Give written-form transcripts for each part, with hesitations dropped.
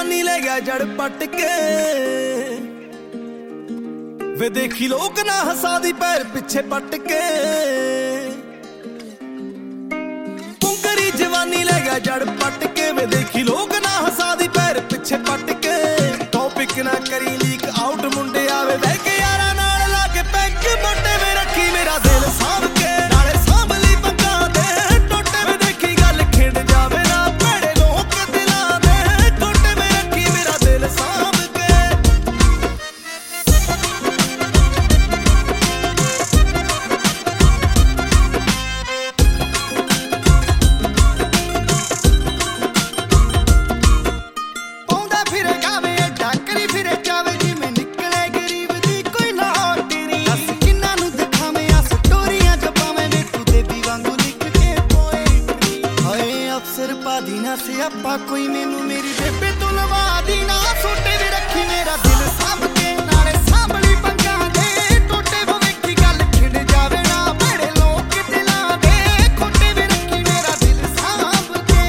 जवानी ले गया जड़ पट के वे देखी लोग ना हसा दी पैर पिछे पट के पुंकरी जवानी ले गया जड़ पट के वे देखी लोग ना हसा दी पैर पिछे पट के टॉपिक ना करी लीक आउट मुंडे आवे बह के यारा नाल ला के पैक मोटे में रखी मेरा दिल सांभ के नाले सांभ ली पंगा दे टोटे में देखी गल खिंड जावे ना भैड़े लोग दिलां दे टोटे में रखी मेरा दिल सांभ के सियापा कोई मैनू मेरी बेबे तो लवा दी ना सोटे भी रखी मेरा दिल सांभ के नाले सांभली पंगा दे टोटे वो वेखी गल खिंड जावे ना बड़े लोग दिलां दे खोटे भी रखी मेरा दिल सांभ के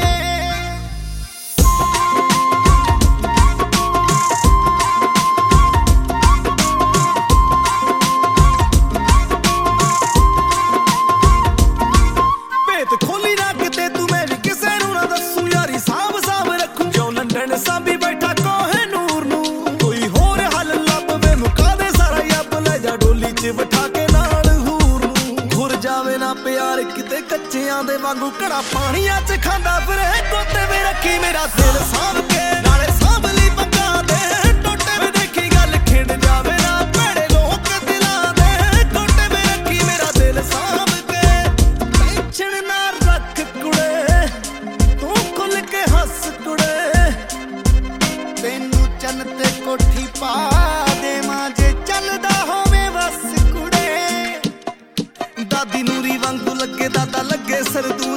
पेट खोली ना किते तू मेरी किसे नू ना दसू यारी सांभ सांभ रखूं जो लंडन सांभी बैठा कोहे नूर नू कोई होर हल लब वे मुका दे सारा यब ले जा डोली च बिठा के नाल हूर नू घुर जावे ना प्यार किते कच्चियां दे वांगू घड़ा पानियां च खांदा फिरे कोते वे रखी मेरा दिल सांभ के नाले सांभ ली पंगा दे टोटे वे देखी गल खिंड जावे ना भैड़े लोग दिलां दे टोटे वे रखी मेरा दिल सांभ के टेंशन ना रख कुड़े तू खुल के हंस कुड़े तेनू चन ते कोठी पा दे मां जे चलदा होवे बस कुड़े दादी नूरी वांगू लगे दादा लगे सरदू